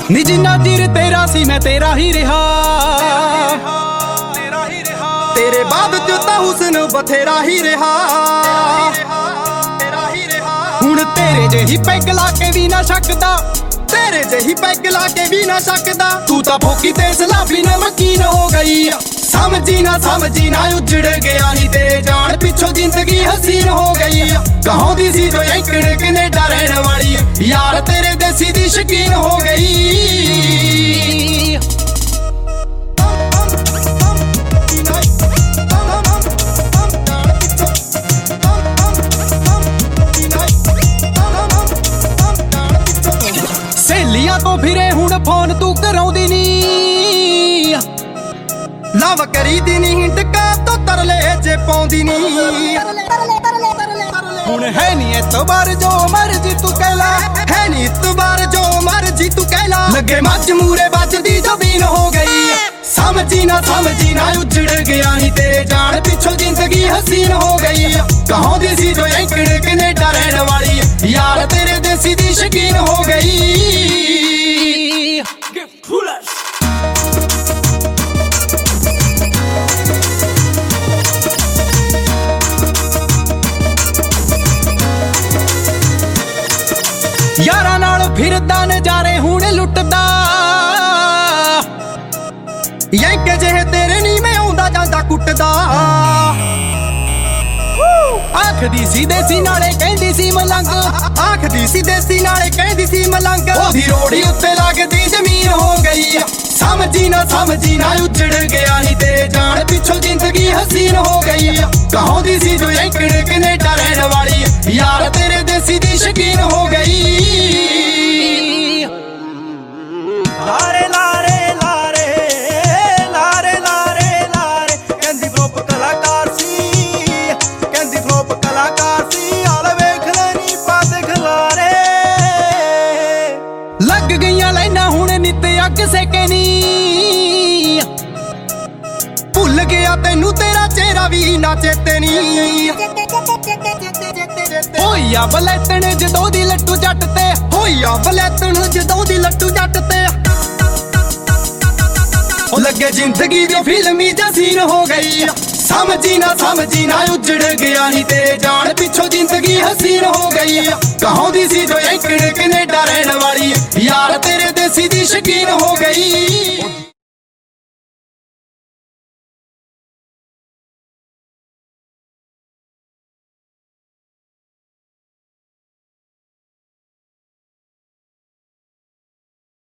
ਨੀ ਜਿੰਨਾ ਚਿਰ ਤੇਰਾ ਸੀ ਮੈਂ ਤੇਰਾ ਹੀ ਰਿਹਾ, ਤੇਰੇ ਬਾਅਦ ਚ ਤਾਂ ਹੁਸਨ ਬਥੇਰਾ ਹੀ ਰਿਹਾ। ਹੁਣ ਤੇਰੇ ਜਿਹੀ ਪੈਗ ਲਾ ਕੇ ਵੀ ਨਾ ਸਕਦਾ, ਤੇਰੇ ਜਿਹੀ ਪੈਗ ਲਾ ਕੇ ਵੀ ਨਾ ਸਕਦਾ। ਤੂੰ ਤਾਂ ਫੋਕੀ ਤੇ ਸਲਾਬੀ ਨਮਕੀਨ ਹੋ ਗਈ, ਸਮਝੀ ਨਾ ਉਜੜ ਗਿਆ ਨੀ ਤੇਰੇ ਜਾਣ ਪਿੱਛੋਂ ਜ਼ਿੰਦਗੀ ਹਸੀਨ ਹੋ ਗਈ। ਕਹਾਉਂਦੀ ਸੀ ਜੋ ਐਂਕੜ ਕੈਨੇਡਾ ਰਹਿਣ ਵਾਲੀ, ਯਾਰ ਤੇਰੇ ਦੇਸੀ ਦੀ ਸ਼ਕੀਨ ਹੋ ਗਈ। ਸਹੇਲੀਆਂ ਤੋਂ ਫਿਰੇ ਹੁਣ ਫੋਨ ਤੂੰ ਕਰਾਉਂਦੀ ਨੀ, ਲਵ ਕਰੀਦੀ ਨੀ ਹਿੰਡਕਾ ਤੋਂ ਤਰਲੇ ਜੇ ਪਾਉਂਦੀ ਨੀ। ਹੁਣ ਹੈ ਨੀ ਇਤਬਾਰ ਜੋ ਮਰਜੀ ਤੂੰ ਕਹਿ ਲਾ, ਹੈ ਨੀ ਇਤਬਾਰ ਜੋ ਮਰਜੀ ਤੂੰ ਕਹਿ ਲਾ। ਲੱਗੇ ਮੱਝ ਮੂਰੇ ਵੱਜਦੀ ਜ਼ਮੀਨ ਹੋ ਗਈ, ਸਮਝੀ ਨਾ ਉਜੜ ਗਿਆ ਨੀ ਤੇਰੇ ਜਾਣ ਪਿੱਛੋਂ ਜ਼ਿੰਦਗੀ ਹਸੀਨ ਹੋ ਗਈ। ਕਹਾਉਂਦੀ ਸੀ ਜੋ ਐਂਕੜ ਕੈਨੇਡਾ ਰਹਿਣ ਵਾਲੀ, ਯਾਰ ਤੇਰੇ ਦੇਸੀ ਦੀ ਸ਼ਕੀਨ ਹੋ ਗਈ। ਯਾਰਾਂ ਨਾਲ ਫਿਰਦਾ ਨਜ਼ਾਰੇ ਹੁਣ ਲੁੱਟਦਾ, ਯੈਂਕੇ ਜਿਹੇ ਤੇਰੇ ਨੀ ਮੈਂ ਆਉਂਦਾ ਜਾਂਦਾ ਕੁੱਟਦਾ। ਆਖਦੀ ਸੀ ਦੇਸੀ ਨਾਲੇ ਕਹਿੰਦੀ ਸੀ ਮਲੰਗ, ਆਖਦੀ ਸੀ ਦੇਸੀ ਨਾਲੇ ਕਹਿੰਦੀ ਸੀ ਮਲੰਗ। ਉਹਦੀ ਰੋੜੀ ਉੱਤੇ ਲੱਗਦੀ ਜ਼ਮੀਨ ਹੋ ਗਈ, ਸਮਝੀ ਨਾ ਉਜੜ ਗਿਆ ਨੀ ਤੇਰੇ ਜਾਣ ਪਿੱਛੋਂ ਜ਼ਿੰਦਗੀ ਹਸੀਨ ਹੋ ਗਈ। ਕਹਾਉਂਦੀ ਸੀ ਜੋ ਐਂਕੜ ਕੈਨੇਡਾ ਰਹਿਣ ਵਾਲੀ, ਯਾਰ ਤੇਰੇ ਦੇਸੀ ਦੀ ਸ਼ਕੀਨ ਹੋ ਗਈ। ਲਾਰੇ ਲਾਰੇ ਲਾਰੇ ਲਾਰੇ ਲਾਰੇ ਲਾਰੇ, ਕਹਿੰਦੀ ਫਲੋਪ ਕਲਾਕਾਰ ਸੀ, ਕਹਿੰਦੀ ਫਲੋਪ ਕਲਾਕਾਰ ਸੀ। ਹਾਲ ਵੇਖ ਲੈ ਨੀ ਪਾਦੇ ਖਲਾਰੇ, ਲੱਗ ਗਈਆਂ ਲਾਈਨਾਂ ਹੁਣ ਨਿੱਤ ਅੱਗ ਸੇਕੇ ਨੀ। ਭੁੱਲ ਗਿਆ ਤੈਨੂੰ ਤੇਰਾ ਚਿਹਰਾ ਵੀ ਨਾ ਚੇਤੇ ਨੀ। ਹੋਈਆ ਬਲੈਤਣ ਜਦੋਂ ਦੀ ਲੱਟੂ ਜੱਟ ਤੇ, ਹੋਈਆ ਬਲੈਤਣ ਜਦੋਂ ਦੀ ਲੱਟੂ ਜੱਟ ਤੇ। ਉਹ ਲੱਗੇ ਜ਼ਿੰਦਗੀ ਦੀ ਫਿਲਮੀ ਜਸੀਨ ਹੋ ਗਈ, ਸਮਝੀ ਨਾ ਉਜੜ ਗਿਆ ਨੀ ਤੇਰੇ ਜਾਣ ਪਿੱਛੋਂ ਜ਼ਿੰਦਗੀ ਹਸੀਨ ਹੋ ਗਈ। ਕਹਾਉਂਦੀ ਸੀ ਜੋ ਐਂਕੜ ਕੈਨੇਡਾ ਰਹਿਣ ਵਾਲੀ, ਯਾਰ ਤੇਰੇ ਦੇਸੀ ਦੀ ਸ਼ਕੀਨ ਹੋ ਗਈ।